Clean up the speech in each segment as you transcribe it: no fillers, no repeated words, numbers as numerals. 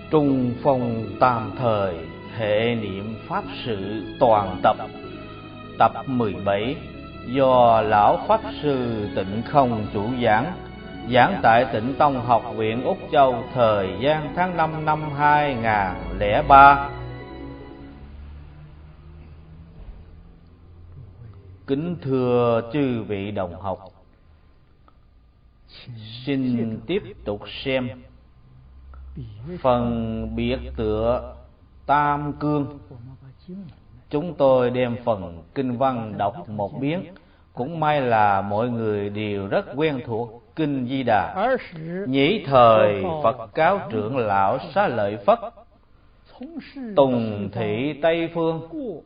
Trung phong tam thời, hệ niệm pháp sự toàn tập. Tập 17 do Lão Pháp Sư Tịnh Không chủ giảng, giảng tại Tịnh Tông Học viện Úc Châu, thời gian tháng 5 năm 2003. Kính thưa chư vị đồng học, xin tiếp tục xem phần biệt tựa Tam Cương. Chúng tôi đem phần kinh văn đọc một biến. Cũng may là mọi người đều rất quen thuộc kinh Di Đà. Nhĩ thời Phật cáo trưởng lão Xá Lợi Phất, tùng thị Tây Phương,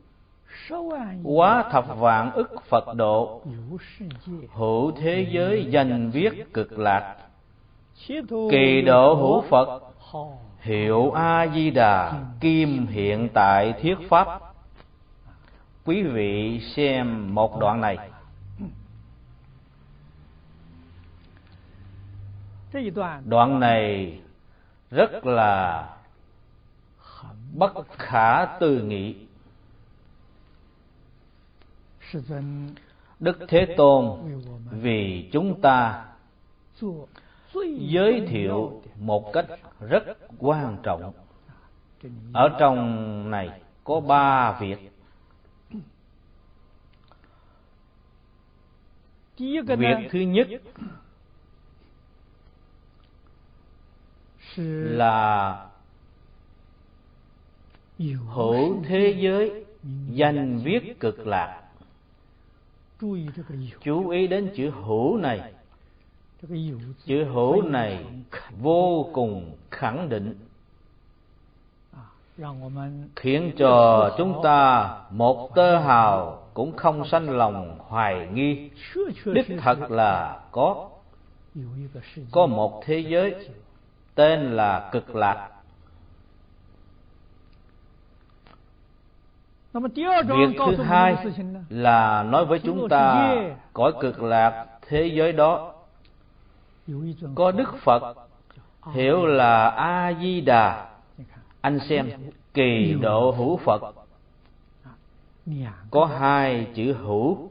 quá thập vạn ức Phật độ, hữu thế giới danh viết cực lạc, kỳ độ hữu Phật, hiệu A Di Đà, kim hiện tại thuyết pháp. Quý vị xem một đoạn này. Đoạn này rất là bất khả tư nghị. Đức Thế Tôn vì chúng ta giới thiệu một cách rất quan trọng. Ở trong này có 3 việc. Việc thứ nhất là hữu thế giới danh viết cực lạc. Chú ý đến chữ hữu này. Chữ hữu này vô cùng khẳng định, khiến cho chúng ta một tơ hào cũng không sanh lòng hoài nghi. Đích thật là có một thế giới tên là cực lạc. Việc thứ hai là nói với chúng ta cõi cực lạc thế giới đó có Đức Phật, hiểu là A Di Đà. Anh xem, kỳ độ hữu Phật có 2 chữ hữu.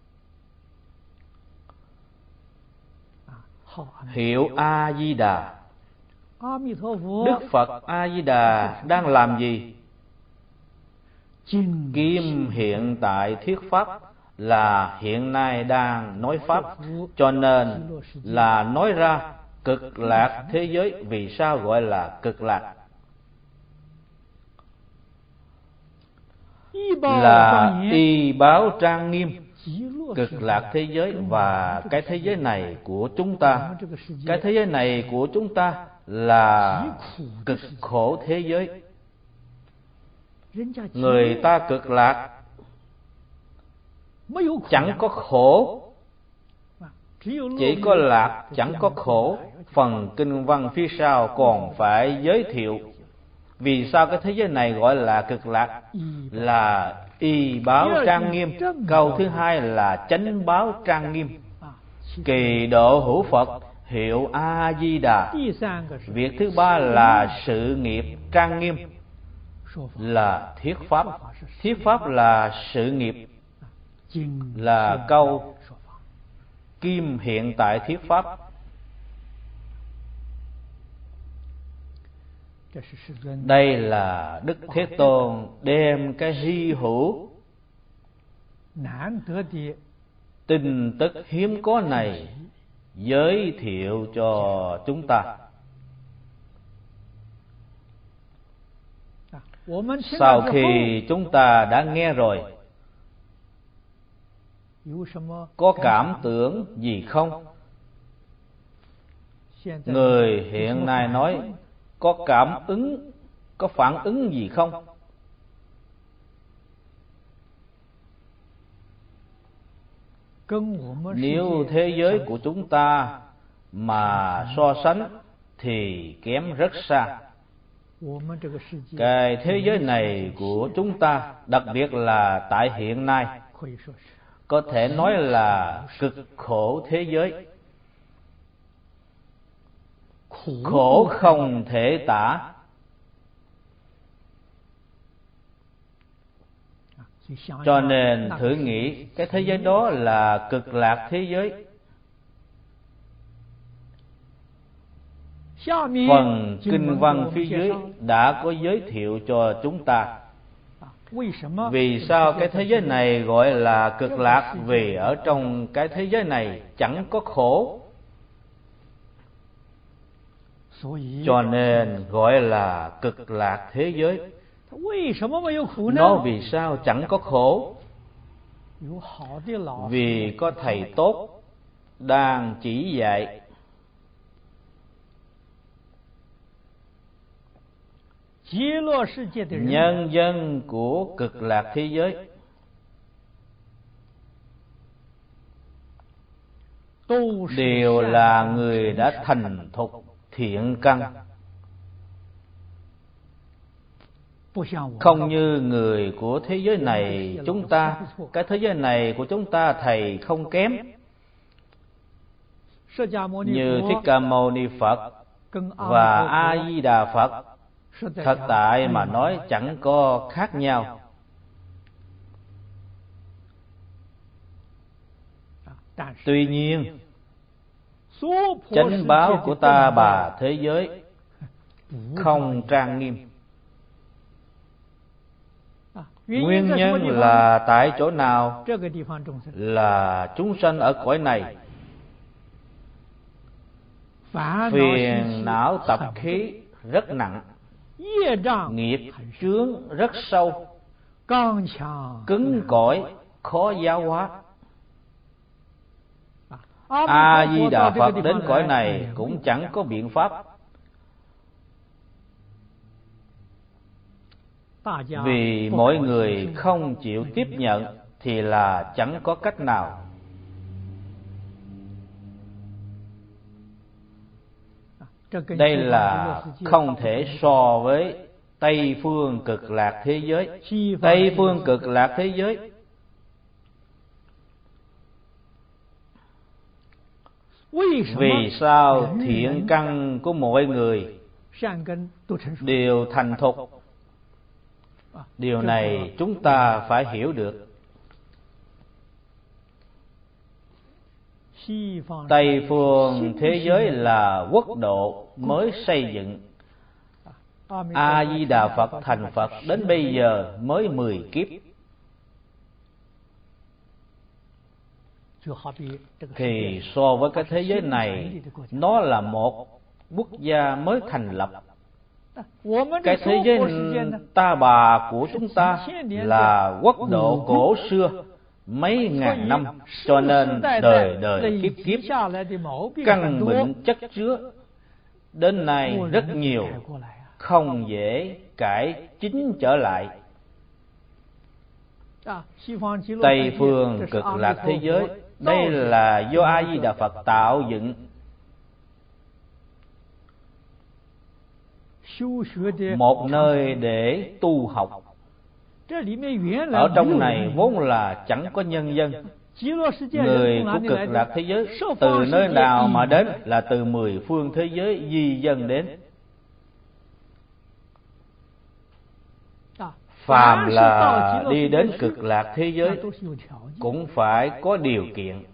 Hiệu A Di Đà. Đức Phật A Di Đà đang làm gì? Kim hiện tại thuyết pháp, là hiện nay đang nói pháp, cho nên là nói ra cực lạc thế giới. Vì sao gọi là cực lạc? Là y báo trang nghiêm. Cực lạc thế giới và cái thế giới này của chúng ta. Cái thế giới này của chúng ta là cực khổ thế giới. Người ta cực lạc chẳng có khổ, chỉ có lạc chẳng có khổ. Phần kinh văn phía sau còn phải giới thiệu vì sao cái thế giới này gọi là cực lạc. Là y báo trang nghiêm. Câu thứ hai là chánh báo trang nghiêm. Kỳ độ hữu Phật, hiệu A Di Đà. Việc thứ ba là sự nghiệp trang nghiêm, là thuyết pháp. Thuyết pháp là sự nghiệp, là câu kim hiện tại thuyết pháp. Đây là Đức Thế Tôn đem cái hy hữu tin tức hiếm có này giới thiệu cho chúng ta. Sau khi chúng ta đã nghe rồi, có cảm tưởng gì không? Người hiện nay nói có cảm ứng, có phản ứng gì không? Nếu thế giới của chúng ta mà so sánh thì kém rất xa. Cái thế giới này của chúng ta, đặc biệt là tại hiện nay, có thể nói là cực khổ thế giới. khổ không thể tả, Cho nên thử nghĩ cái thế giới đó là cực lạc thế giới. Phần kinh văn phía dưới đã có giới thiệu cho chúng ta vì sao cái thế giới này gọi là cực lạc. Vì ở trong cái thế giới này chẳng có khổ, cho nên gọi là cực lạc thế giới. Nó vì sao chẳng có khổ? Vì có thầy tốt đang chỉ dạy. Nhân dân của cực lạc thế giới đều là người đã thành thục thiện căn, không như người của thế giới này chúng ta. Cái thế giới này của chúng ta thầy không kém, như Thích Ca Mâu Ni Phật và A Di Đà Phật, thật tại mà nói chẳng có khác nhau. Tuy nhiên chánh báo của ta bà thế giới không trang nghiêm. Nguyên nhân là tại chỗ nào? Là chúng sanh ở cõi này phiền não tập khí rất nặng, nghiệp chướng rất sâu, cứng cỏi khó giáo hóa. A Di Đà Phật đến cõi này cũng chẳng có biện pháp, vì mỗi người không chịu tiếp nhận thì là chẳng có cách nào. Đây là không thể so với Tây phương cực lạc thế giới. Tây phương cực lạc thế giới vì sao thiện căn của mọi người đều thành thục? Điều này chúng ta phải hiểu được. Tây phương thế giới là quốc độ mới xây dựng. A Di Đà Phật thành Phật đến bây giờ mới 10 kiếp. Thì so với cái thế giới này, nó là một quốc gia mới thành lập. Cái thế giới ta bà của chúng ta là quốc độ cổ xưa mấy ngàn năm, cho nên đời đời kiếp kiếp căn bệnh chất chứa đến nay rất nhiều, không dễ cải chính trở lại. Tây phương cực lạc thế giới, đây là do A Di Đà Phật tạo dựng. Một nơi để tu học. Ở trong này vốn là chẳng có nhân dân. Người của cực lạc thế giới từ nơi nào mà đến? Là từ 10 phương thế giới di dân đến. Phàm là đi đến cực lạc thế giới cũng phải có điều kiện.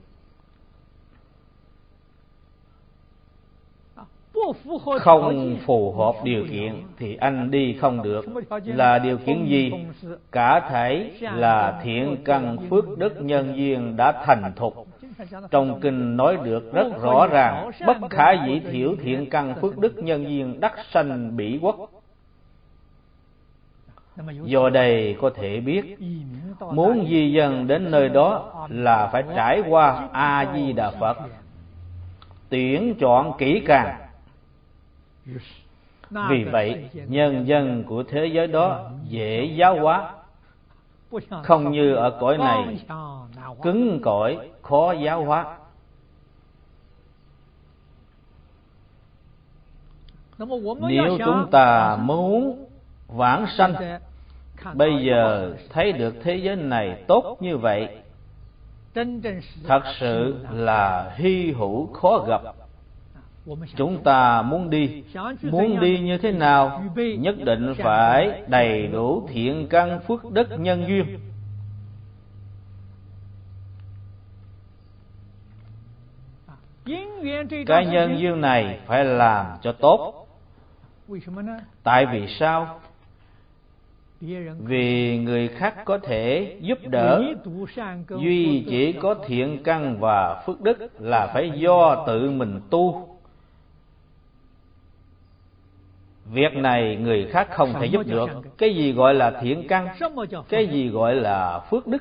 Không phù hợp điều kiện thì anh đi không được. Là điều kiện gì? Cả thảy là thiện căn phước đức nhân duyên đã thành thục. Trong kinh nói được rất rõ ràng, bất khả dĩ thiểu thiện căn phước đức nhân duyên đắc sanh bỉ quốc. Do đây có thể biết, muốn di dân đến nơi đó là phải trải qua A Di Đà Phật, tuyển chọn kỹ càng. Vì vậy, nhân dân của thế giới đó dễ giáo hóa, không như ở cõi này cứng cỏi khó giáo hóa. Nếu chúng ta muốn vãng sanh, bây giờ thấy được thế giới này tốt như vậy, thật sự là hy hữu khó gặp. Chúng ta muốn đi như thế nào? Nhất định phải đầy đủ thiện căn phước đức nhân duyên. Cái nhân duyên này phải làm cho tốt. Tại vì sao? Vì người khác có thể giúp đỡ, duy chỉ có thiện căn và phước đức là phải do tự mình tu. Việc này người khác không thể giúp được. Cái gì gọi là thiện căn? Cái gì gọi là phước đức?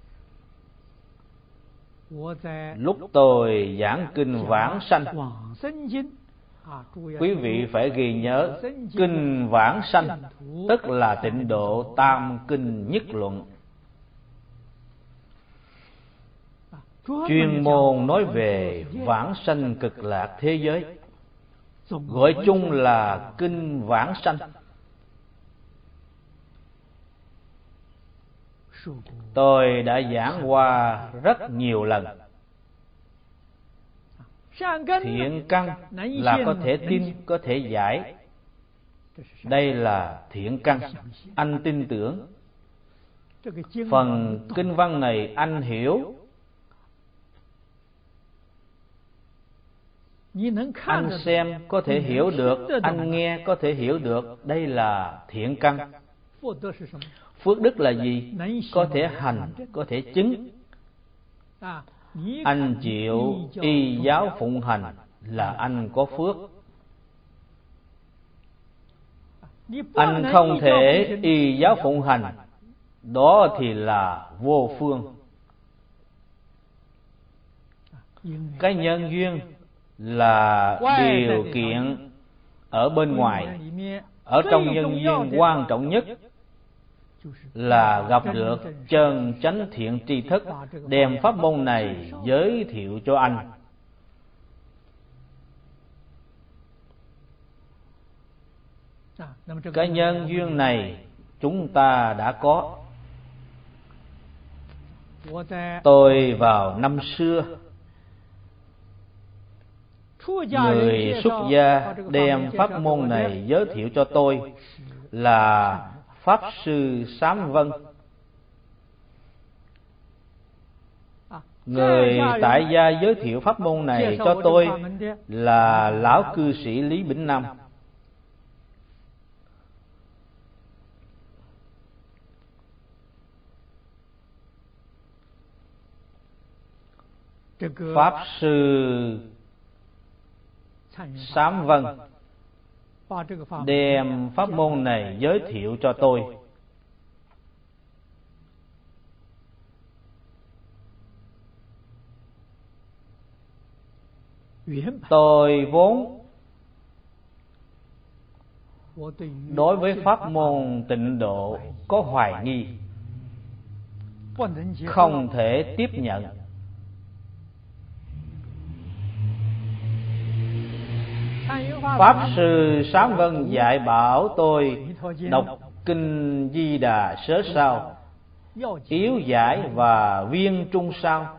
Lúc tôi giảng kinh Vãng Sanh, quý vị phải ghi nhớ, kinh Vãng Sanh tức là tịnh độ tam kinh nhất luận. Chuyên môn nói về vãng sanh cực lạc thế giới, gọi chung là kinh Vãng Sanh. Tôi đã giảng qua rất nhiều lần. Thiện căn là có thể tin, có thể giải. Đây là thiện căn, anh tin tưởng. Phần kinh văn này anh hiểu, anh xem có thể hiểu được, anh nghe có thể hiểu được. Đây là thiện căn. Phước đức là gì? Có thể hành, có thể chứng. Anh chịu y giáo phụng hành là anh có phước. Anh không thể y giáo phụng hành, đó thì là vô phương. Cái nhân duyên là điều kiện ở bên ngoài. Ở trong nhân duyên quan trọng nhất là gặp được chân chánh thiện tri thức, đem pháp môn này giới thiệu cho anh. Cái nhân duyên này chúng ta đã có. Tôi vào năm xưa, người xuất gia đem pháp môn này giới thiệu cho tôi là Pháp Sư Sám Vân. Người tại gia giới thiệu pháp môn này cho tôi là lão cư sĩ Lý Bỉnh Nam. Pháp Sư Sám Vân đem pháp môn này giới thiệu cho tôi. Tôi vốn đối với pháp môn tịnh độ có hoài nghi, không thể tiếp nhận. Pháp Sư Sám Vân dạy bảo tôi đọc kinh Di Đà Sớ Sao, yếu giải và viên trung sao.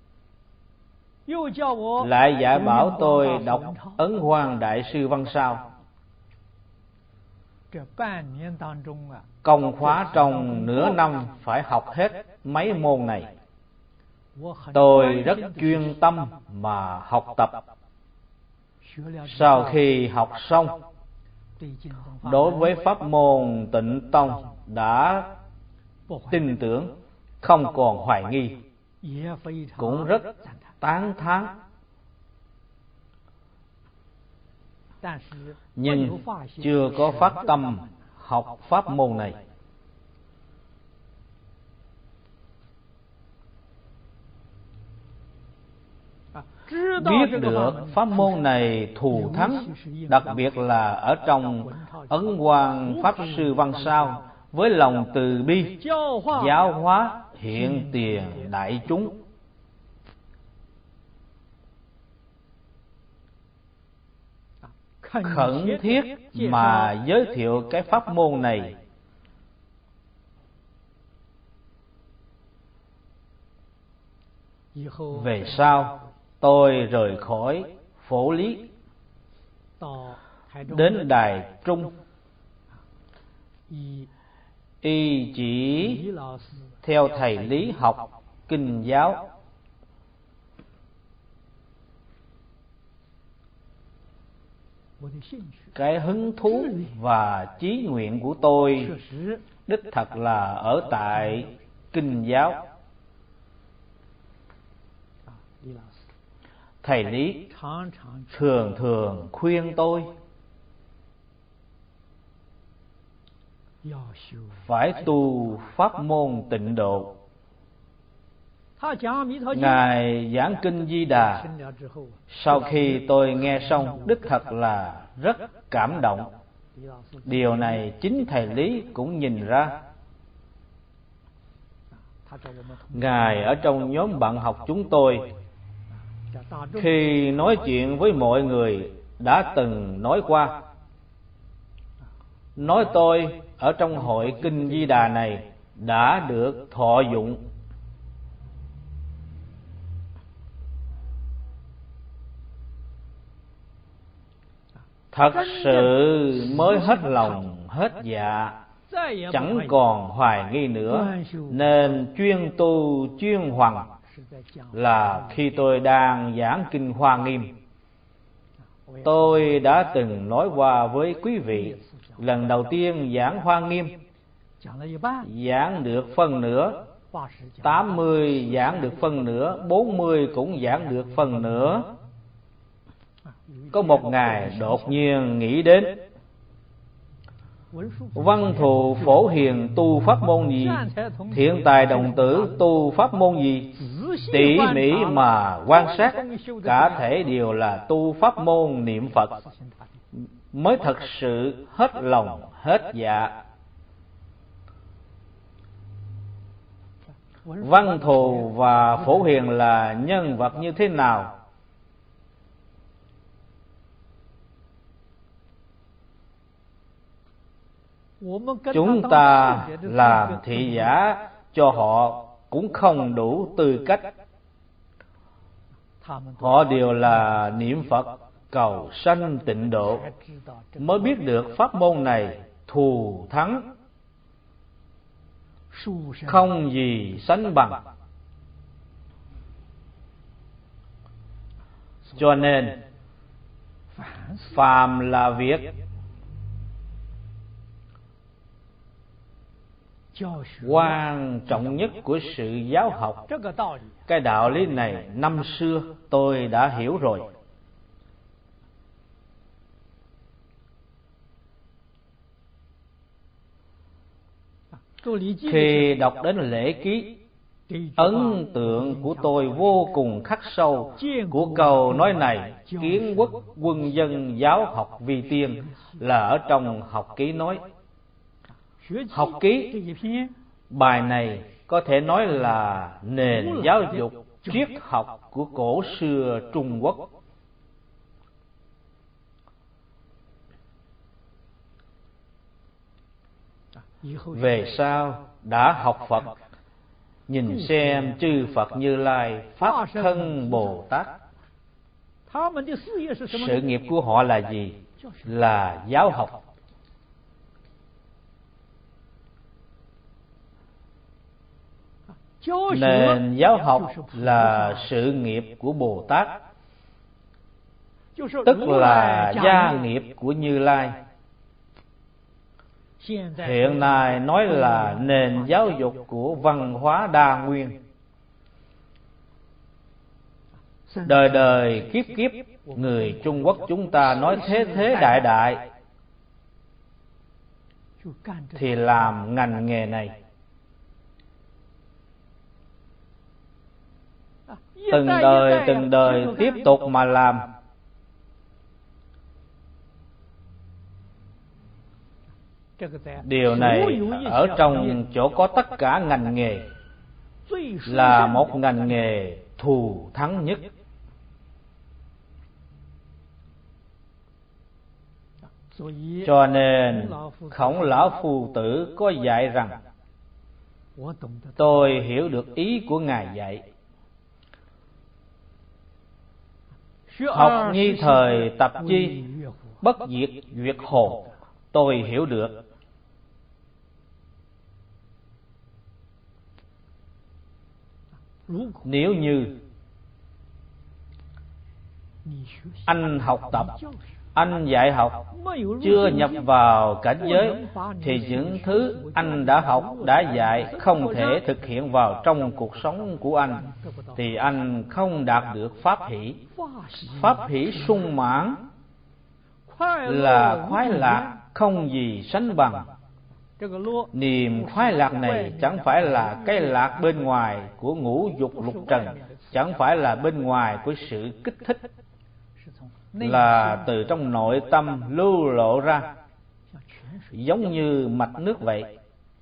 Lại dạy bảo tôi đọc Ấn Quang Đại Sư Văn Sao. Công khóa trong nửa năm phải học hết mấy môn này. Tôi rất chuyên tâm mà học tập. Sau khi học xong, đối với pháp môn Tịnh Tông đã tin tưởng, không còn hoài nghi, cũng rất tán thán. Nhưng chưa có phát tâm học pháp môn này. Biết được pháp môn này thù thắng, đặc biệt là ở trong Ấn Quang Pháp Sư Văn Sao, với lòng từ bi giáo hóa hiện tiền đại chúng. Khẩn thiết mà giới thiệu cái pháp môn này. Về sau tôi rời khỏi Phổ Lý, đến Đài Trung, y chỉ theo thầy Lý học kinh giáo. cái hứng thú và chí nguyện của tôi đích thật là ở tại kinh giáo. Thầy Lý thường thường khuyên tôi phải tu pháp môn tịnh độ. Ngài giảng kinh Di Đà, sau khi tôi nghe xong đích thật là rất cảm động. Điều này chính thầy Lý cũng nhìn ra. Ngài ở trong nhóm bạn học chúng tôi, khi nói chuyện với mọi người đã từng nói qua, nói tôi ở trong hội kinh Di Đà này đã được thọ dụng. Thật sự mới hết lòng hết dạ, chẳng còn hoài nghi nữa, nên chuyên tu chuyên hoằng là khi tôi đang giảng kinh Hoa Nghiêm. Tôi đã từng nói qua với quý vị, lần đầu tiên giảng Hoa Nghiêm, giảng được phân nửa, 80 giảng được phân nửa, 40 cũng giảng được phần nửa. Có một ngày đột nhiên nghĩ đến, Văn Thù Phổ Hiền tu pháp môn gì, Thiện Tài Đồng Tử tu pháp môn gì, tỉ mỉ mà quan sát, cả thể đều là tu pháp môn niệm Phật, mới thật sự hết lòng hết dạ. Văn Thù và Phổ Hiền là nhân vật như thế nào? Chúng ta làm thị giả cho họ cũng không đủ tư cách. Họ đều là niệm Phật cầu sanh tịnh độ, mới biết được pháp môn này thù thắng, không gì sánh bằng. Cho nên phàm là việc quan trọng nhất của sự giáo học. Cái đạo lý này năm xưa tôi đã hiểu rồi. Khi đọc đến lễ ký, ấn tượng của tôi vô cùng khắc sâu của câu nói này: kiến quốc quân dân giáo học vi tiên, là ở trong học ký nói. Học ký, bài này có thể nói là nền giáo dục triết học của cổ xưa Trung Quốc. Về sau đã học Phật, nhìn xem chư Phật Như Lai Pháp thân Bồ Tát, sự nghiệp của họ là gì? Là giáo học. Nền giáo học là sự nghiệp của Bồ Tát, tức là gia nghiệp của Như Lai. Hiện nay nói là nền giáo dục của văn hóa đa nguyên. Đời đời kiếp kiếp, người Trung Quốc chúng ta nói thế thế đại đại thì làm ngành nghề này. Từng đời tiếp tục mà làm. Điều này ở trong chỗ có tất cả ngành nghề, là một ngành nghề thù thắng nhất. Cho nên Khổng Lão Phu Tử có dạy rằng, tôi hiểu được ý của Ngài dạy. Học nhi thời tập chi, bất diệt duyệt hồn, tôi hiểu được. Nếu như anh học tập anh dạy học chưa nhập vào cảnh giới thì những thứ anh đã học, đã dạy không thể thực hiện vào trong cuộc sống của anh, thì anh không đạt được pháp hỷ. Pháp hỷ sung mãn là khoái lạc không gì sánh bằng. Niềm khoái lạc này chẳng phải là cái lạc bên ngoài của ngũ dục lục trần, chẳng phải là bên ngoài của sự kích thích, là từ trong nội tâm lưu lộ ra, giống như mạch nước vậy.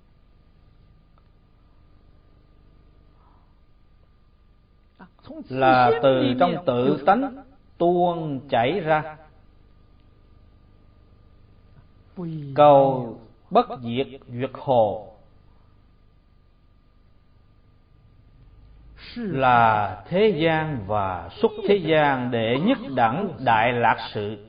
Là từ trong tự tánh tuôn chảy ra. Cầu bất diệt duyệt hồ là thế gian và xuất thế gian đệ nhất đẳng đại lạc sự.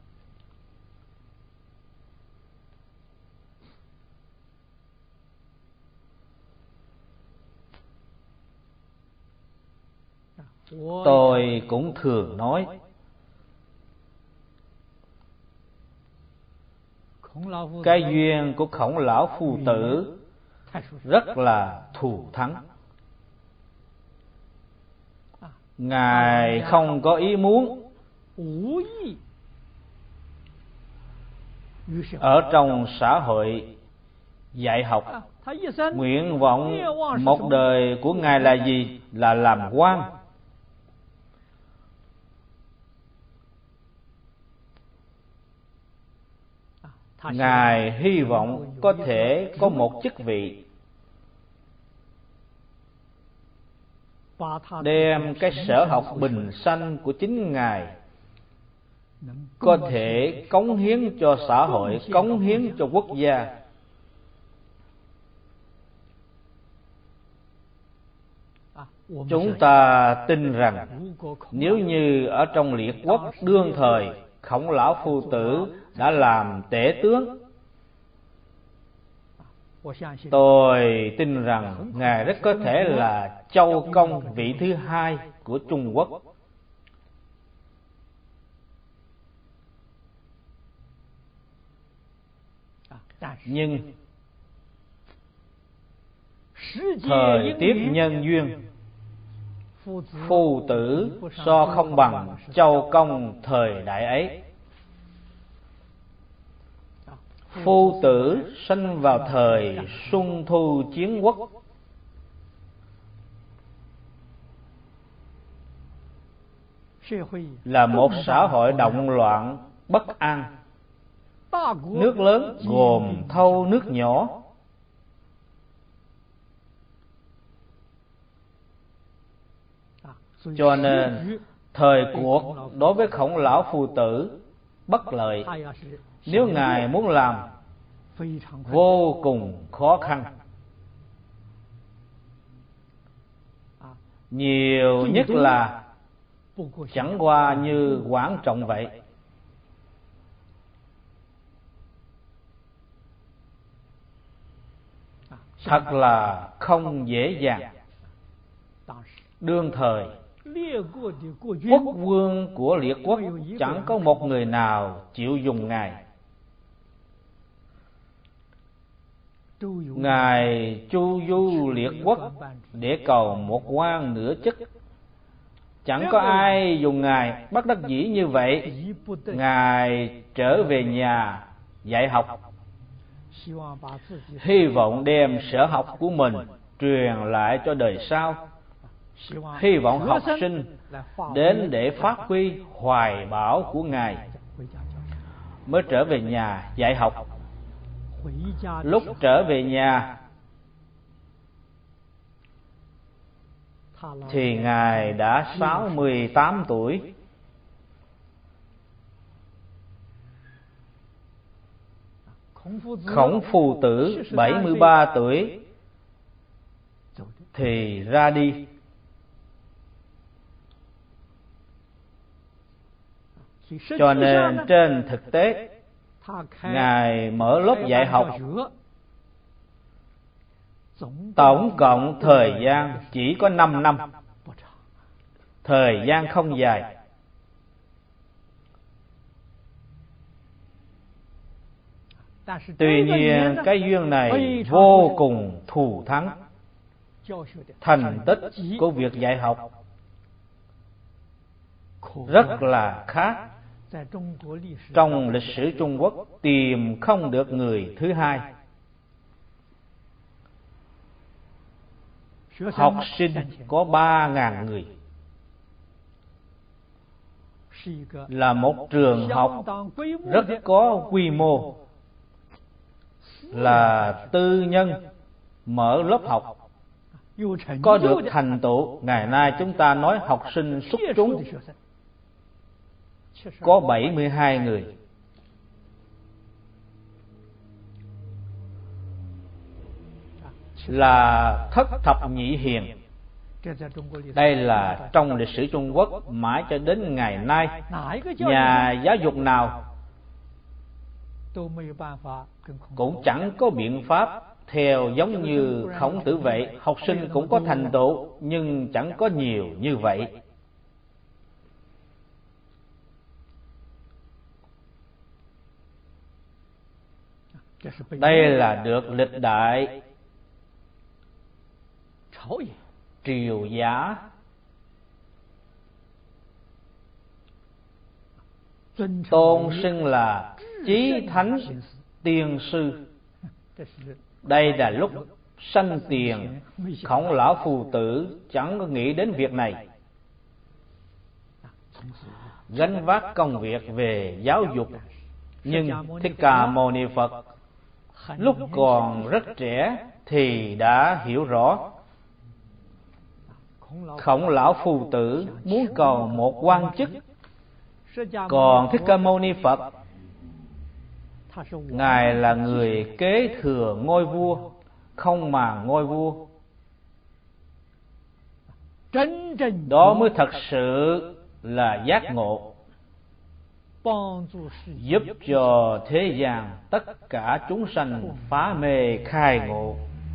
Tôi cũng thường nói, cái duyên của Khổng Lão Phu Tử rất là thù thắng. Ngài không có ý muốn ở trong xã hội dạy học. Nguyện vọng một đời của Ngài là gì? Là làm quan. Ngài hy vọng có thể có một chức vị, đem cái sở học bình sanh của chính Ngài có thể cống hiến cho xã hội, cống hiến cho quốc gia. Chúng ta tin rằng nếu như ở trong liệt quốc đương thời Khổng Lão Phu Tử đã làm tể tướng, tôi tin rằng Ngài rất có thể là Châu Công vị thứ hai của Trung Quốc. Nhưng thời tiết nhân duyên, Phu Tử so không bằng Châu Công thời đại ấy. Phu Tử sinh vào thời Xuân Thu Chiến Quốc, là một xã hội động loạn bất an. Nước lớn gồm thâu nước nhỏ. Cho nên thời cuộc đối với Khổng Lão Phu Tử bất lợi. Nếu Ngài muốn làm, vô cùng khó khăn. Nhiều nhất là chẳng qua như Quảng Trọng vậy. Thật là không dễ dàng. Đương thời quốc vương của liệt quốc chẳng có một người nào chịu dùng Ngài. Ngài chu du liệt quốc để cầu một quan nửa chức, chẳng có ai dùng Ngài. Bất đắc dĩ như vậy, Ngài trở về nhà dạy học, hy vọng đem sở học của mình truyền lại cho đời sau, hy vọng học sinh đến để phát huy hoài bão của Ngài, mới trở về nhà dạy học. Lúc trở về nhà thì Ngài đã 68 tuổi. Khổng Phu Tử 73 tuổi thì ra đi. Cho nên trên thực tế, Ngài mở lớp dạy học tổng cộng thời gian chỉ có 5 năm. Thời gian không dài. Tuy nhiên cái duyên này vô cùng thù thắng. Thành tích của việc dạy học rất là khác. Trong lịch sử Trung Quốc tìm không được người thứ hai. Học sinh có 3.000 người, là một trường học rất có quy mô, là tư nhân mở lớp học, có được thành tựu. Ngày nay chúng ta nói học sinh xuất chúng có 72 người. Là thất thập nhị hiền. Đây là trong lịch sử Trung Quốc mãi cho đến ngày nay, nhà giáo dục nào cũng chẳng có biện pháp theo giống như Khổng Tử vậy. Học sinh cũng có thành tựu nhưng chẳng có nhiều như vậy. Đây là được lịch đại triều giá tôn xưng là chí thánh tiên sư. Đây là lúc sanh tiền, Khổng Lão Phù Tử chẳng có nghĩ đến việc này, gánh vác công việc về giáo dục. Nhưng Thích Ca Mâu Ni Phật lúc còn rất trẻ thì đã hiểu rõ. Khổng Lão Phù Tử muốn cầu một quan chức, còn Thích Ca Mâu Ni Phật, Ngài là người kế thừa ngôi vua, không màng ngôi vua. Đó mới thật sự là giác ngộ, giúp cho thế gian tất cả chúng sanh phá mê khai ngộ,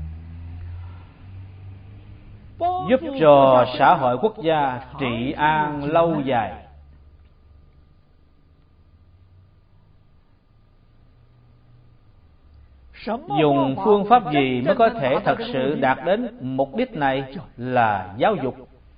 giúp cho xã hội quốc gia trị an lâu dài. Dùng phương pháp gì mới có thể thật sự đạt đến mục đích này? Là giáo dục.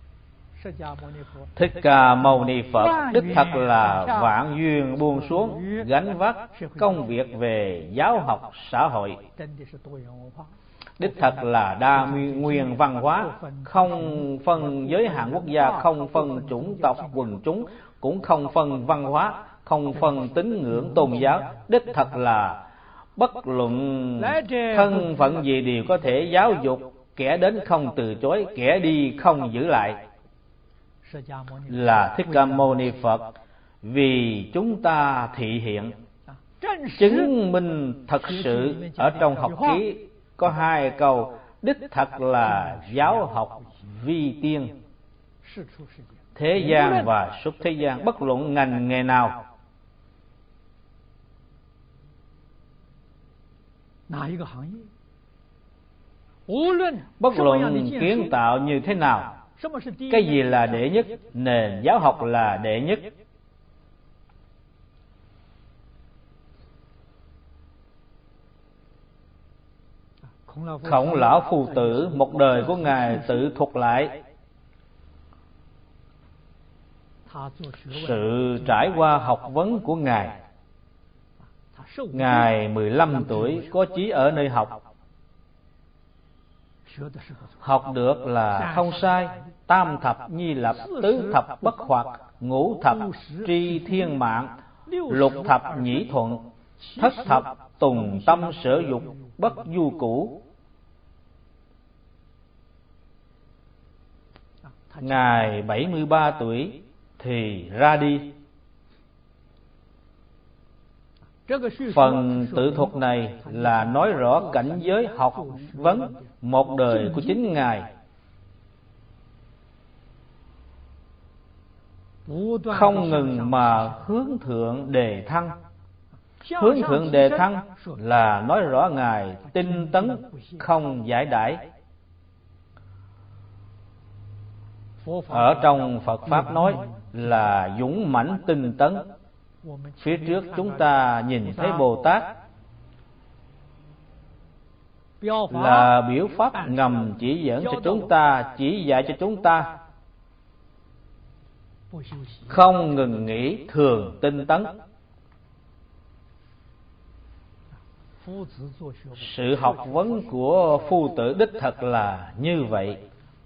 Thích Ca Mâu Ni Phật đích thật là vạn duyên buông xuống, gánh vác công việc về giáo học xã hội. Đích thật là đa nguyên văn hóa, không phân giới hạn quốc gia, không phân chủng tộc quần chúng, cũng không phân văn hóa, không phân tín ngưỡng tôn giáo. Đích thật là bất luận thân phận gì đều có thể giáo dục, kẻ đến không từ chối, kẻ đi không giữ lại. Là Thích Ca Mâu Ni Phật vì chúng ta thị hiện, chứng minh thật sự. Ở trong học ký có 2 câu: đích thật là giáo học vi tiên, thế gian và xuất thế gian. Bất luận ngành nghề nào, bất luận kiến tạo như thế nào, cái gì là đệ nhất? Nền giáo học là đệ nhất. Khổng Lão Phù Tử một đời của Ngài tự thuật lại sự trải qua học vấn của Ngài. Ngài 15 tuổi có chí ở nơi học. Học được là không sai. Tam thập nhi lập, tứ thập bất hoặc, ngũ thập tri thiên mạng, lục thập nhĩ thuận, thất thập tùng tâm sở dục, bất du cũ. Ngài 73 tuổi thì ra đi. Phần tự thuật này là nói rõ cảnh giới học vấn một đời của chính Ngài, không ngừng mà hướng thượng đề thăng. Hướng thượng đề thăng là nói rõ Ngài tinh tấn không giải đãi. Ở trong Phật Pháp nói là dũng mãnh tinh tấn. Phía trước chúng ta nhìn thấy Bồ Tát là biểu pháp ngầm chỉ dẫn cho chúng ta, chỉ dạy cho chúng ta không ngừng nghỉ thường tinh tấn. Sự học vấn của phu tử đích thật là như vậy.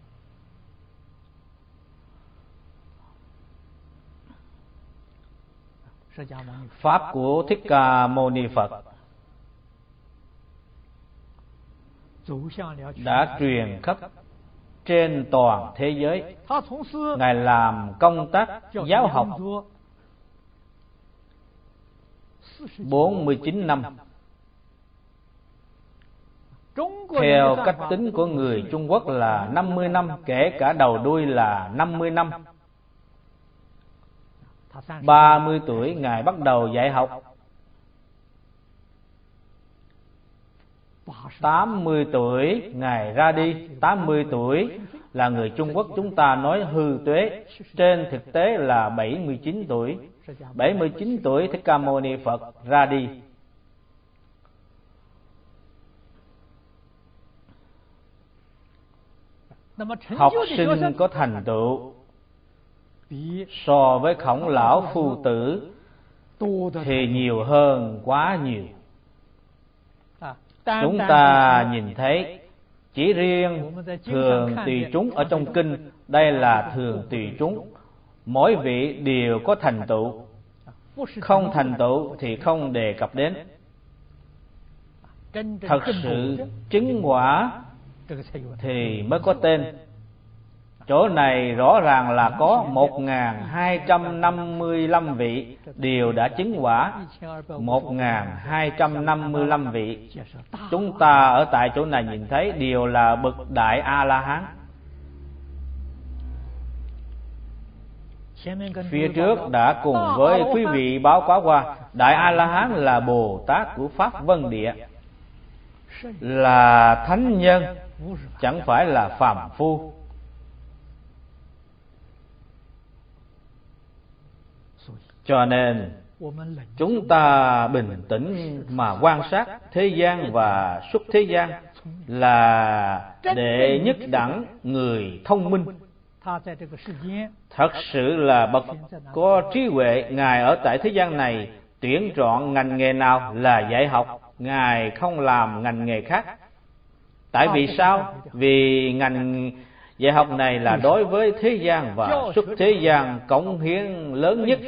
Pháp của Thích Ca Mâu Ni Phật đã truyền khắp trên toàn thế giới. Ngài làm công tác giáo học 49 năm. Theo cách tính của người Trung Quốc là 50 năm, kể cả đầu đuôi là 50 năm. 30 tuổi Ngài bắt đầu dạy học. 80 tuổi Ngài ra đi. 80 tuổi là người Trung Quốc chúng ta nói hư tuế, trên thực tế là 79 tuổi. 79 tuổi Thích Ca Mâu Ni Phật ra đi. Học sinh có thành tựu so với Khổng Lão phu tử thì nhiều hơn quá nhiều. Chúng ta nhìn thấy chỉ riêng thường tùy chúng ở trong kinh, đây là thường tùy chúng, mỗi vị đều có thành tựu, không thành tựu thì không đề cập đến. Thật sự chứng quả thì mới có tên. Chỗ này rõ ràng là có 1255 vị đều đã chứng quả. 1255 vị. Chúng ta ở tại chỗ này nhìn thấy đều là bậc Đại A-la-hán. Phía trước đã cùng với quý vị báo cáo qua, Đại A-la-hán là Bồ Tát của Pháp Vân Địa, là thánh nhân, chẳng phải là phàm phu. Cho nên chúng ta bình tĩnh mà quan sát thế gian và xuất thế gian là đệ nhất đẳng người thông minh. Thật sự là bậc có trí huệ. Ngài ở tại thế gian này tuyển chọn ngành nghề nào là dạy học, Ngài không làm ngành nghề khác. Tại vì sao? Vì ngành dạy học này là đối với thế gian và xuất thế gian cống hiến lớn nhất.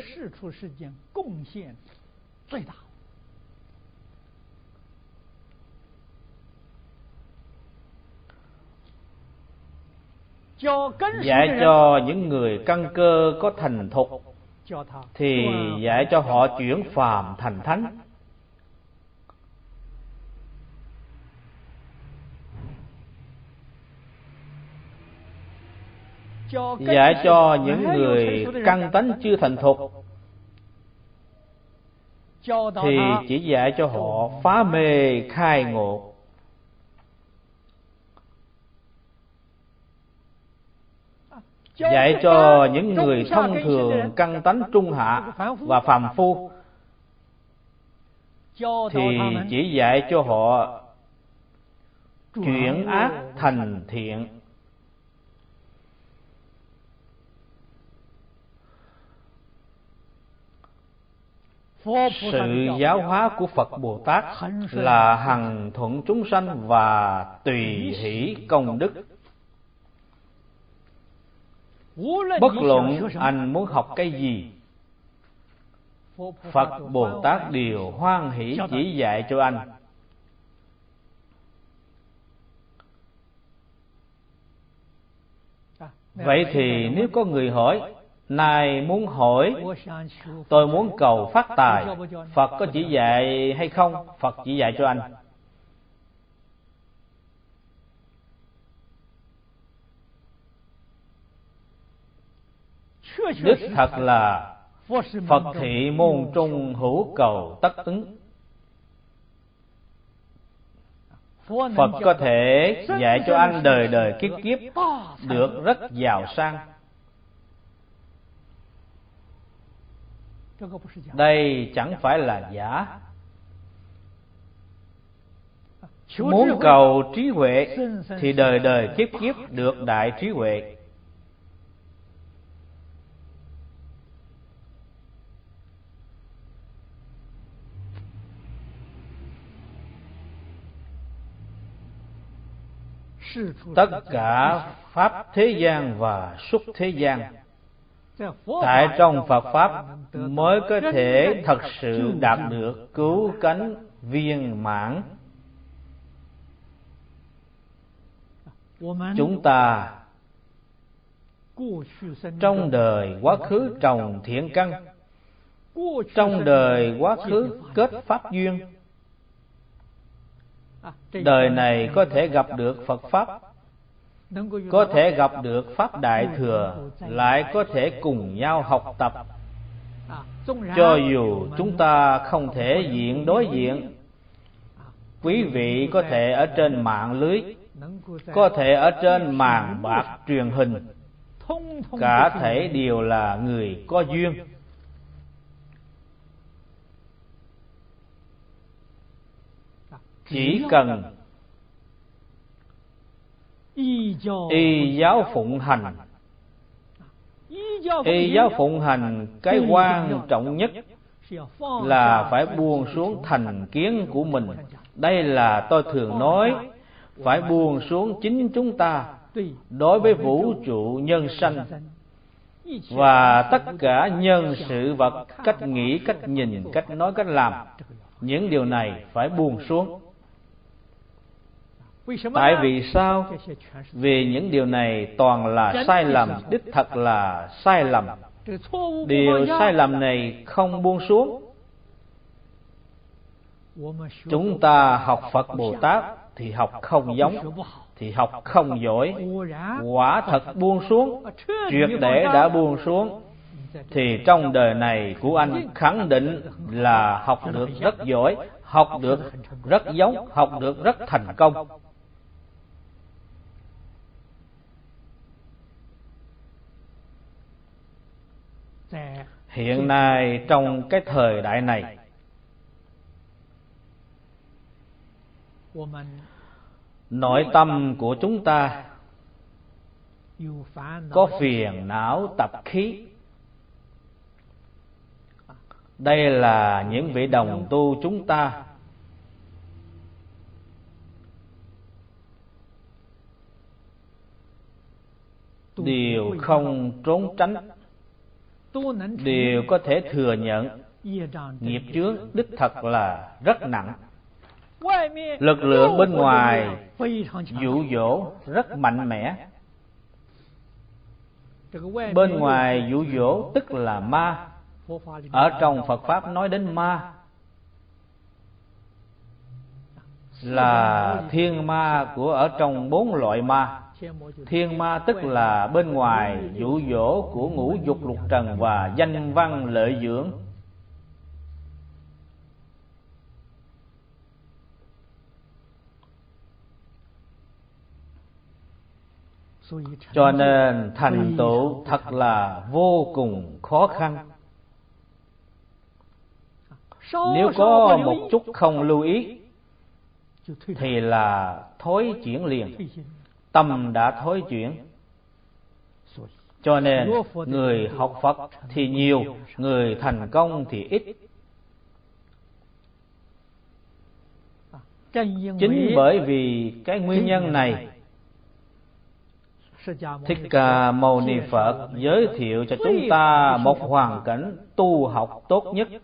Dạy cho những người căn cơ có thành thục thì dạy cho họ chuyển phàm thành thánh. Dạy cho những người căn tánh chưa thành thục thì chỉ dạy cho họ phá mê khai ngộ. Dạy cho những người thông thường căn tánh trung hạ và phàm phu thì chỉ dạy cho họ chuyển ác thành thiện. Sự giáo hóa của Phật Bồ Tát là hằng thuận chúng sanh và tùy hỷ công đức. Bất luận anh muốn học cái gì, Phật Bồ Tát đều hoan hỷ chỉ dạy cho anh. Vậy thì nếu có người hỏi, này muốn hỏi, tôi muốn cầu phát tài, Phật có chỉ dạy hay không? Phật chỉ dạy cho anh. Đích thật là Phật thị môn trung hữu cầu tất ứng. Phật có thể dạy cho anh đời đời kiếp kiếp được rất giàu sang. Đây chẳng phải là giả. Muốn cầu trí huệ thì đời đời kiếp kiếp được đại trí huệ. Tất cả pháp thế gian và xuất thế gian, tại trong Phật Pháp mới có thể thật sự đạt được cứu cánh viên mãn. Chúng ta trong đời quá khứ trồng thiện căn, trong đời quá khứ kết pháp duyên, đời này có thể gặp được Phật Pháp, có thể gặp được Pháp Đại Thừa, lại có thể cùng nhau học tập. Cho dù chúng ta không thể diện đối diện, quý vị có thể ở trên mạng lưới, có thể ở trên màn bạc truyền hình, cả thể đều là người có duyên. Chỉ cần y giáo phụng hành. Y giáo phụng hành, cái quan trọng nhất là phải buông xuống thành kiến của mình. Đây là tôi thường nói, phải buông xuống chính chúng ta đối với vũ trụ nhân sanh và tất cả nhân sự vật, cách nghĩ, cách nhìn, cách nói, cách làm. Những điều này phải buông xuống. Tại vì sao? Vì những điều này toàn là sai lầm, đích thật là sai lầm. Điều sai lầm này không buông xuống, chúng ta học Phật Bồ Tát thì học không giống, thì học không giỏi. Quả thật buông xuống, triệt để đã buông xuống, thì trong đời này của anh khẳng định là học được rất giỏi, học được rất giống, học được rất thành công. Hiện nay trong cái thời đại này, nội tâm của chúng ta có phiền não tập khí. Đây là những vị đồng tu chúng ta đều không trốn tránh, đều có thể thừa nhận nghiệp chướng đích thật là rất nặng. Lực lượng bên ngoài dụ dỗ rất mạnh mẽ. Bên ngoài dụ dỗ tức là ma. Ở trong Phật Pháp nói đến ma là thiên ma của ở trong 4 loại ma. Thiên ma tức là bên ngoài dụ dỗ của ngũ dục lục trần và danh văn lợi dưỡng. Cho nên thành tựu thật là vô cùng khó khăn. Nếu có một chút không lưu ý thì là thối chuyển liền, tâm đã thối chuyển. Cho nên người học Phật thì nhiều, người thành công thì ít. Chính bởi vì cái nguyên nhân này, Thích Ca Mâu Ni Phật giới thiệu cho chúng ta một hoàn cảnh tu học tốt nhất.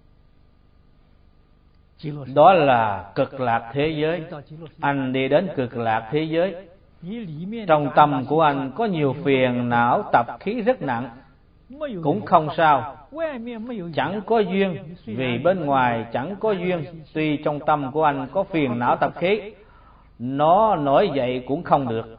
Đó là cực lạc thế giới. Anh đi đến cực lạc thế giới, trong tâm của anh có nhiều phiền não tập khí rất nặng, cũng không sao. Chẳng có duyên, vì bên ngoài chẳng có duyên. Tuy trong tâm của anh có phiền não tập khí, nó nổi dậy cũng không được.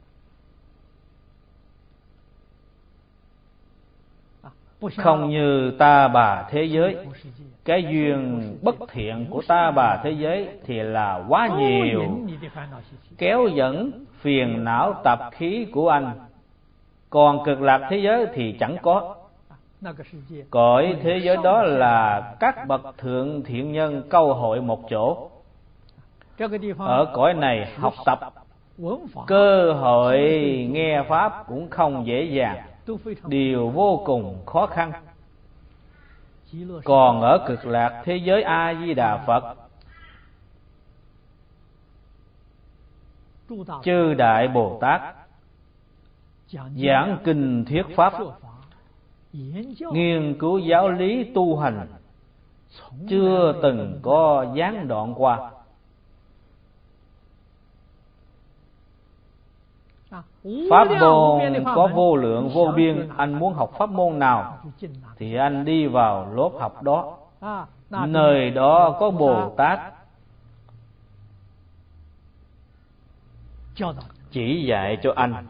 Không như ta bà thế giới. Cái duyên bất thiện của ta bà thế giới thì là quá nhiều, kéo dẫn phiền não tập khí của anh. Còn cực lạc thế giới thì chẳng có. Cõi thế giới đó là các bậc thượng thiện nhân câu hội một chỗ. Ở cõi này học tập, cơ hội nghe Pháp cũng không dễ dàng, đều vô cùng khó khăn. Còn ở cực lạc thế giới A Di Đà Phật, chư Đại Bồ Tát giảng kinh thuyết Pháp, nghiên cứu giáo lý tu hành, chưa từng có gián đoạn qua. Pháp môn có vô lượng vô biên, anh muốn học pháp môn nào thì anh đi vào lớp học đó. Nơi đó có Bồ Tát chỉ dạy cho anh.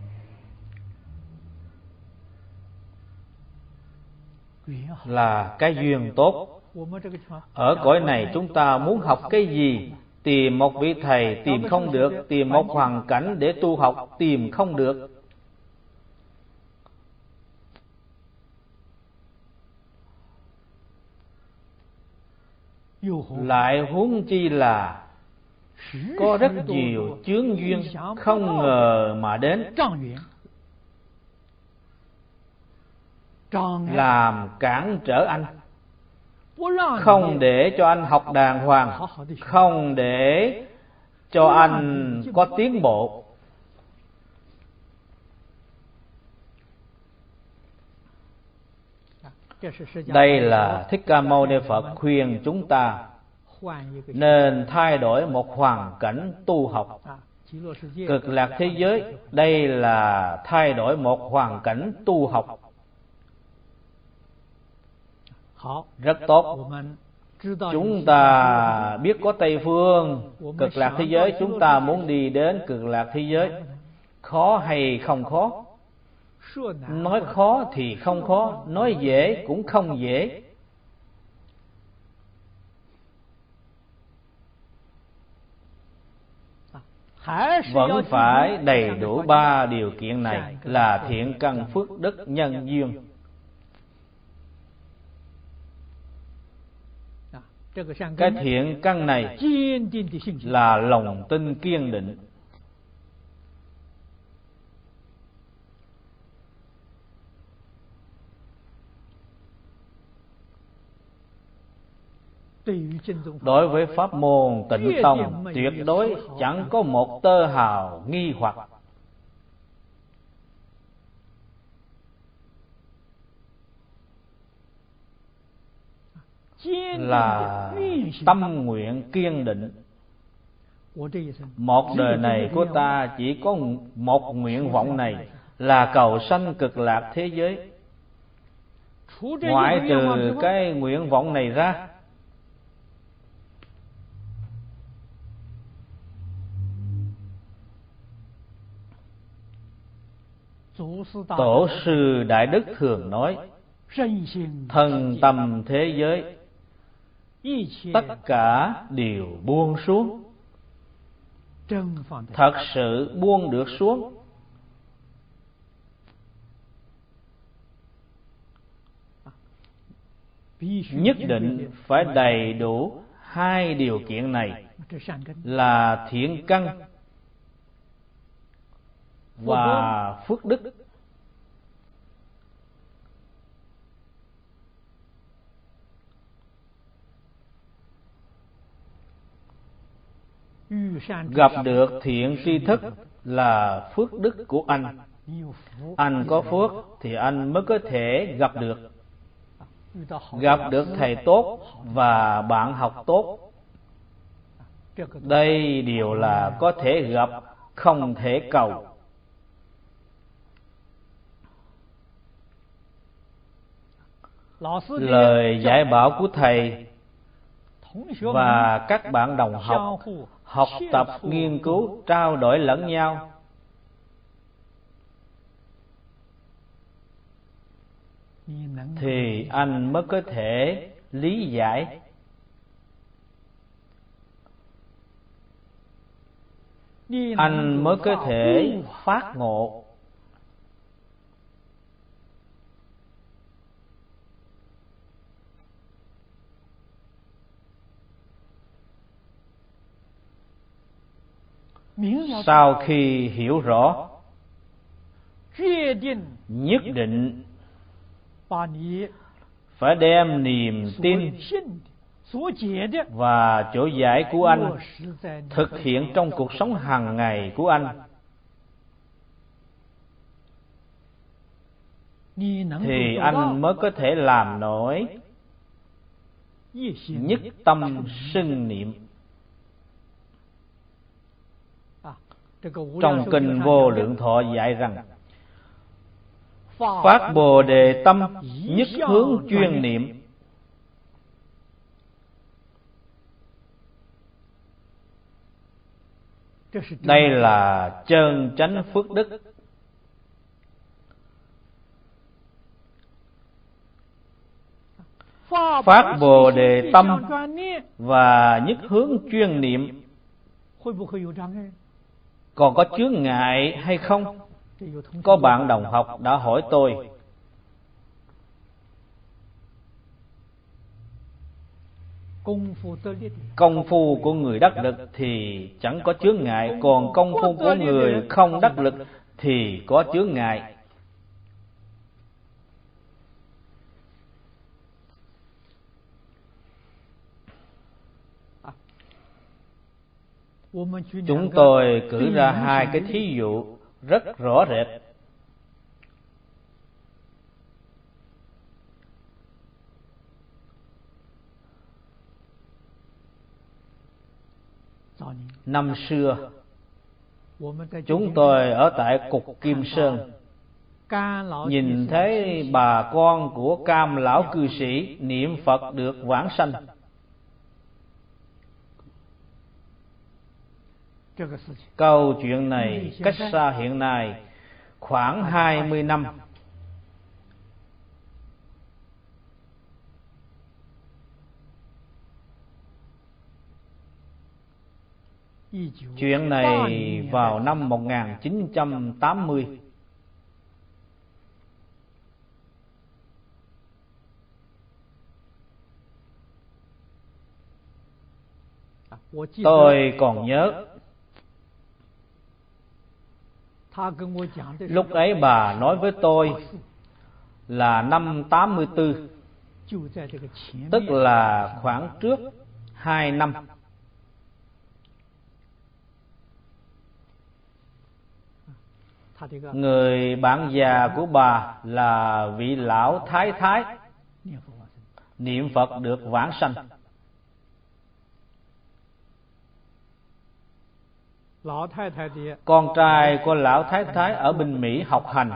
Là cái duyên tốt. Ở cõi này chúng ta muốn học cái gì, tìm một vị thầy tìm không được, tìm một hoàn cảnh để tu học tìm không được. Lại huống chi là có rất nhiều chướng duyên không ngờ mà đến, làm cản trở anh, không để cho anh học đàng hoàng, không để cho anh có tiến bộ. Đây là Thích Ca Mâu Ni Phật khuyên chúng ta nên thay đổi một hoàn cảnh tu học. Cực lạc thế giới, đây là thay đổi một hoàn cảnh tu học. Rất tốt. Chúng ta biết có Tây Phương, cực lạc thế giới, chúng ta muốn đi đến cực lạc thế giới. Khó hay không khó? Nói khó thì không khó, nói dễ cũng không dễ. Vẫn phải đầy đủ 3 điều kiện này là thiện căn phước đức nhân duyên. Cái thiện căn này là lòng tin kiên định. Đối với pháp môn Tịnh Tông, tuyệt đối chẳng có một tơ hào nghi hoặc. Là tâm nguyện kiên định. Một đời này của ta chỉ có một nguyện vọng này, là cầu sanh cực lạc thế giới. Ngoại trừ cái nguyện vọng này ra, Tổ sư Đại Đức thường nói, thân tâm thế giới tất cả đều buông xuống. Thật sự buông được xuống, nhất định phải đầy đủ 2 điều kiện này là thiện căn và phước đức. Gặp được thiện tri thức là phước đức của anh. Anh có phước thì anh mới có thể gặp được. Gặp được thầy tốt và bạn học tốt, đây đều là có thể gặp, không thể cầu. Lời dạy bảo của thầy và các bạn đồng học học tập, nghiên cứu, trao đổi lẫn nhau, thì anh mới có thể lý giải. Anh mới có thể phát ngộ. Sau khi hiểu rõ, nhất định phải đem niềm tin và chỗ giải của anh thực hiện trong cuộc sống hàng ngày của anh, thì anh mới có thể làm nổi nhất tâm xưng niệm. Trong kinh Vô Lượng Thọ dạy rằng phát Bồ Đề tâm, nhất hướng chuyên niệm. Đây là chân chánh phước đức. Phát Bồ Đề tâm và nhất hướng chuyên niệm còn có chướng ngại hay không? Có bạn đồng học đã hỏi tôi. Công phu của người đắc lực thì chẳng có chướng ngại, còn công phu của người không đắc lực thì có chướng ngại. Chúng tôi cử ra hai cái thí dụ rất rõ rệt. Năm xưa, chúng tôi ở tại Cục Kim Sơn, nhìn thấy bà con của Cam lão cư sĩ niệm Phật được vãng sanh. Câu chuyện này cách xa hiện nay khoảng 20 năm. Chuyện này vào năm 1980. Tôi còn nhớ, lúc ấy bà nói với tôi là năm 84, tức là khoảng trước 2 năm. Người bạn già của bà là vị lão thái thái niệm Phật được vãng sanh. Con trai của lão thái thái ở bên Mỹ học hành.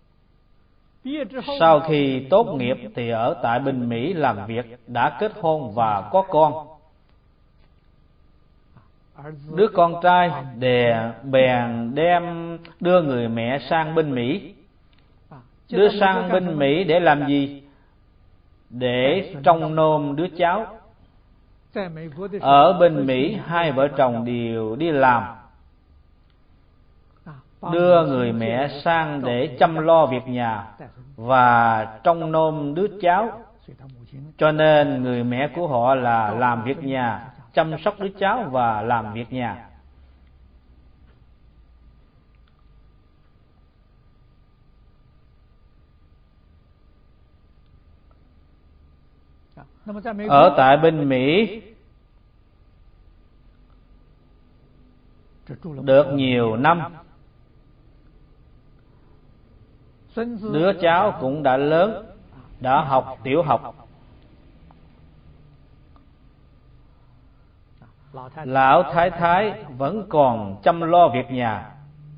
Sau khi tốt nghiệp thì ở tại bên Mỹ làm việc, đã kết hôn và có con. Đứa con trai bèn đem đưa người mẹ sang bên Mỹ. Đưa sang bên Mỹ để làm gì? Để trông nom đứa cháu. Ở bên Mỹ hai vợ chồng đều đi làm, đưa người mẹ sang để chăm lo việc nhà và trông nom đứa cháu. Cho nên người mẹ của họ là làm việc nhà, chăm sóc đứa cháu và làm việc nhà. Ở tại bên Mỹ được nhiều năm, đứa cháu cũng đã lớn, đã học tiểu học. Lão thái thái vẫn còn chăm lo việc nhà,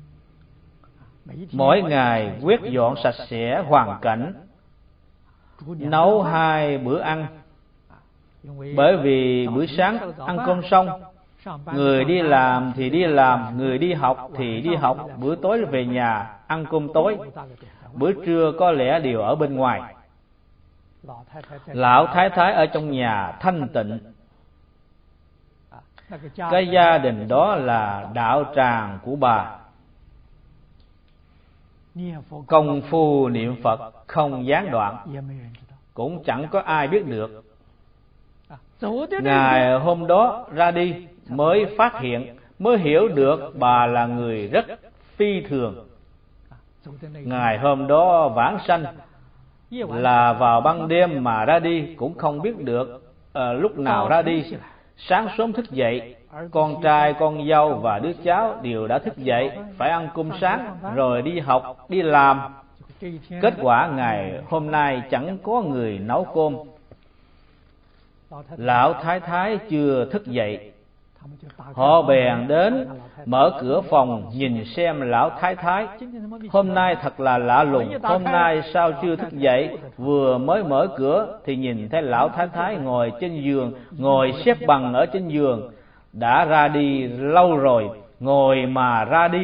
mỗi ngày quét dọn sạch sẽ hoàn cảnh, nấu 2 bữa ăn. Bởi vì bữa sáng ăn cơm xong, người đi làm thì đi làm, người đi học thì đi học, bữa tối về nhà ăn cơm tối, bữa trưa có lẽ đều ở bên ngoài. Lão thái thái ở trong nhà thanh tịnh. Cái gia đình đó là đạo tràng của bà. Công phu niệm Phật không gián đoạn, cũng chẳng có ai biết được. Ngày hôm đó ra đi mới phát hiện mới hiểu được bà là người rất phi thường. Ngày hôm đó vãng sanh là vào ban đêm mà ra đi, cũng không biết được lúc nào ra đi. Sáng sớm thức dậy, con trai, con dâu và đứa cháu đều đã thức dậy, phải ăn cơm sáng rồi đi học, đi làm. Kết quả ngày hôm nay chẳng có người nấu cơm. Lão thái thái chưa thức dậy, họ bèn đến mở cửa phòng nhìn xem lão thái thái. Hôm nay thật là lạ lùng, hôm nay sao chưa thức dậy? Vừa mới mở cửa thì nhìn thấy lão thái thái ngồi trên giường, ngồi xếp bằng ở trên giường. Đã ra đi lâu rồi, ngồi mà ra đi.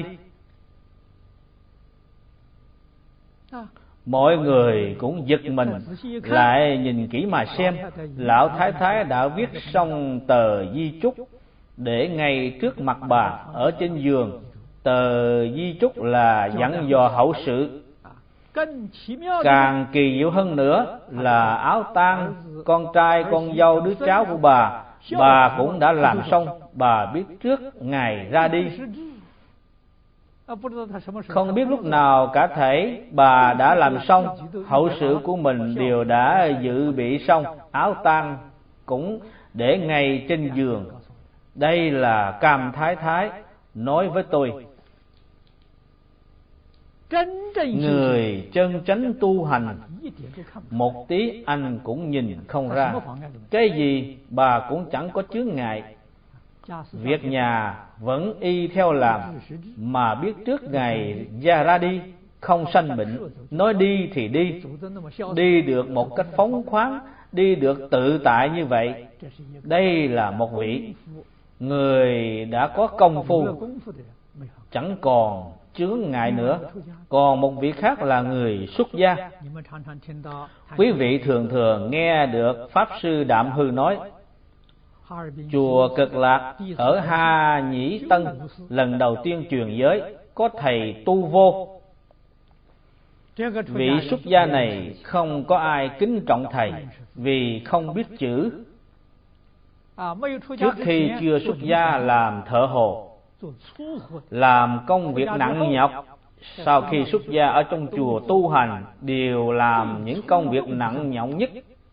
Mọi người cũng giật mình, lại nhìn kỹ mà xem. Lão thái thái đã viết xong tờ di chúc để ngay trước mặt bà ở trên giường. Tờ di chúc là dặn dò hậu sự. Càng kỳ diệu hơn nữa là áo tang con trai, con dâu, đứa cháu của bà cũng đã làm xong. Bà biết trước ngày ra đi. Không biết lúc nào cả thể bà đã làm xong, hậu sự của mình đều đã dự bị xong, áo tang cũng để ngay trên giường. Đây là Cam Thái Thái nói với tôi. Người chân chánh tu hành, một tí anh cũng nhìn không ra. Cái gì bà cũng chẳng có chướng ngại. Việc nhà vẫn y theo làm, mà biết trước ngày ra đi, không sanh bệnh. Nói đi thì đi được một cách phóng khoáng, đi được tự tại như vậy. Đây là một vị người đã có công phu, chẳng còn chướng ngại nữa. Còn một vị khác là người xuất gia. Quý vị thường thường nghe được Pháp Sư Đạm Hư nói, chùa Cực Lạc ở Ha Nhĩ Tân lần đầu tiên truyền giới, có thầy Tu Vô. Vị xuất gia này không có ai kính trọng thầy, vì không biết chữ. Trước khi chưa xuất gia làm thợ hồ, làm công việc nặng nhọc. Sau khi xuất gia ở trong chùa tu hành, đều làm những công việc nặng nhọc nhất.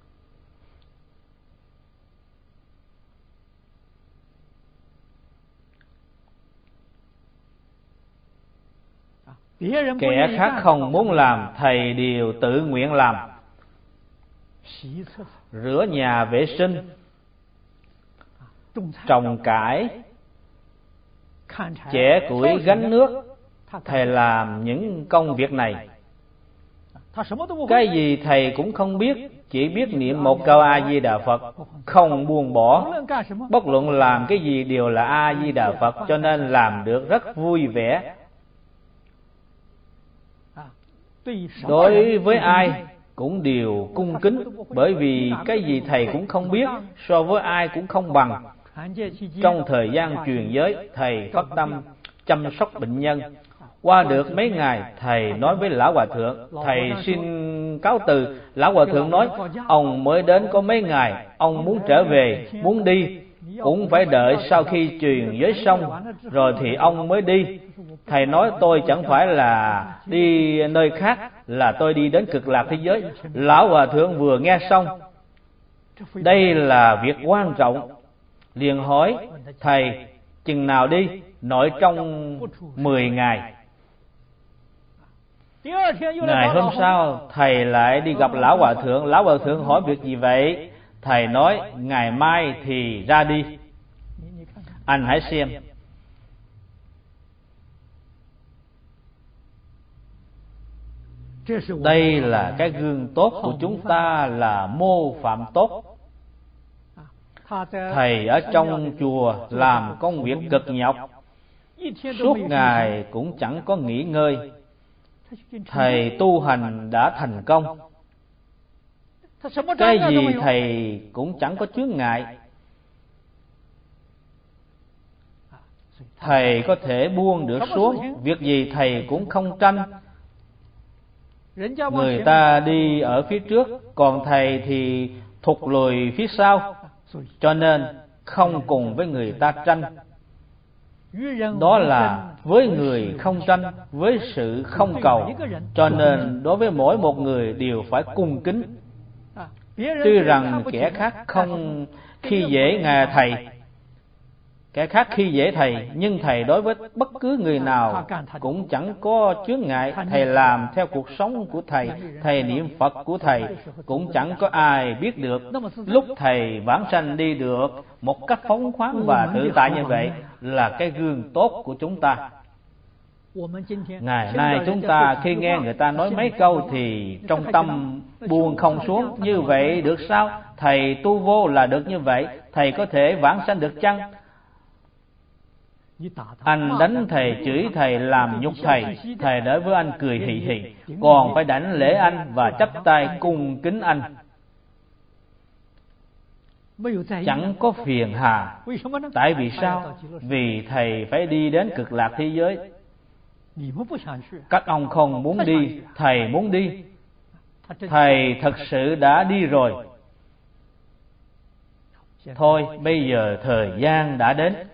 Kẻ khác không muốn làm, thầy đều tự nguyện làm. Rửa nhà vệ sinh, trồng cải, chẻ củi, gánh nước, thầy làm những công việc này. Cái gì thầy cũng không biết, chỉ biết niệm một câu A Di Đà Phật, không buông bỏ. Bất luận làm cái gì đều là A Di Đà Phật, cho nên làm được rất vui vẻ. Đối với ai cũng đều cung kính, bởi vì cái gì thầy cũng không biết, so với ai cũng không bằng. Trong thời gian truyền giới, thầy phát tâm chăm sóc bệnh nhân. Qua được mấy ngày, thầy nói với Lão Hòa Thượng, thầy xin cáo từ. Lão Hòa Thượng nói, ông mới đến có mấy ngày, ông muốn trở về, muốn đi, cũng phải đợi sau khi truyền giới xong, rồi thì ông mới đi. Thầy nói, tôi chẳng phải là đi nơi khác, là tôi đi đến Cực Lạc thế giới. Lão Hòa Thượng vừa nghe xong, đây là việc quan trọng, liền hỏi, thầy chừng nào đi? Nội trong 10 ngày. Ngày hôm sau, thầy lại đi gặp Lão Hòa Thượng. Lão Hòa Thượng hỏi việc gì vậy? Thầy nói, ngày mai thì ra đi. Anh hãy xem. Đây là cái gương tốt của chúng ta, là mô phạm tốt. Thầy ở trong chùa làm công việc cực nhọc, suốt ngày cũng chẳng có nghỉ ngơi. Thầy tu hành đã thành công. Cái gì thầy cũng chẳng có chướng ngại. Thầy có thể buông được xuống, việc gì thầy cũng không tranh. Người ta đi ở phía trước, còn thầy thì thụt lùi phía sau, cho nên không cùng với người ta tranh. Đó là với người không tranh, với sự không cầu. Cho nên đối với mỗi một người đều phải cung kính. Tuy rằng kẻ khác không khi dễ Ngài Thầy, kẻ khác khi dễ Thầy, nhưng Thầy đối với bất cứ người nào cũng chẳng có chướng ngại. Thầy làm theo cuộc sống của Thầy, Thầy niệm Phật của Thầy, cũng chẳng có ai biết được. Lúc Thầy vãng sanh đi được một cách phóng khoáng và tự tại như vậy là cái gương tốt của chúng ta. Ngày nay chúng ta khi nghe người ta nói mấy câu thì trong tâm buông không xuống. Như vậy được sao? Thầy tu vô là được như vậy, Thầy có thể vãng sanh được chăng? Anh đánh Thầy, chửi Thầy, làm nhục Thầy, Thầy đối với anh cười hì hì, còn phải đảnh lễ anh và chắp tay cung kính anh, chẳng có phiền hà. Tại vì sao? Vì Thầy phải đi đến cực lạc thế giới. Các ông không muốn đi, Thầy muốn đi. Thầy thật sự đã đi rồi. Thôi bây giờ thời gian đã đến,